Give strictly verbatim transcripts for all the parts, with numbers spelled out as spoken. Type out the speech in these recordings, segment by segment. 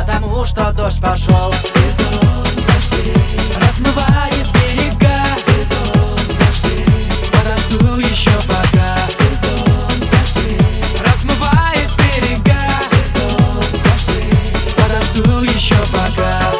потому что дождь пошел. Сезон дождей размывает берега. Сезон дождей Подожду еще пока. Сезон дождей размывает берега. Сезон дождей Подожду еще пока.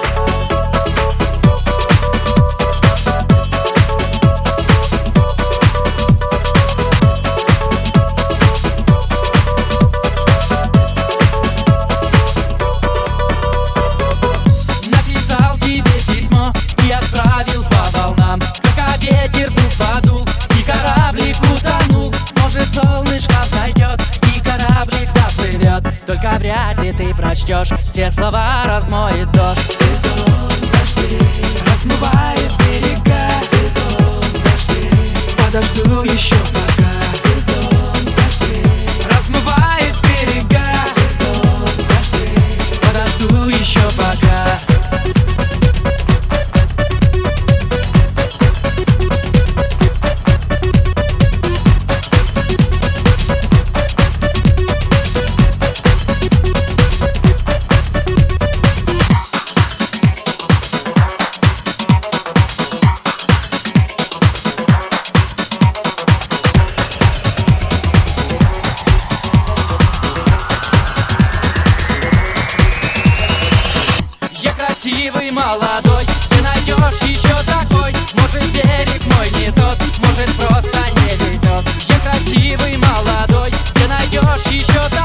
Написал тебе письмо и отправил по волнам. Только ветер тут подул и кораблик утонул. Может, солнышко взойдет и кораблик доплывет. Только вряд ли ты прочтешь, все слова размоет дождь. Сезон дождей Размывает берега. Сезон дождей Подожду еще пока. Сезон дождей Размывает берега. Сезон дождей Подожду еще пока. Красивый, молодой, ты найдешь еще такой. Может, берег мой не тот, может, просто не везет. Я красивый, молодой, ты найдешь еще такой.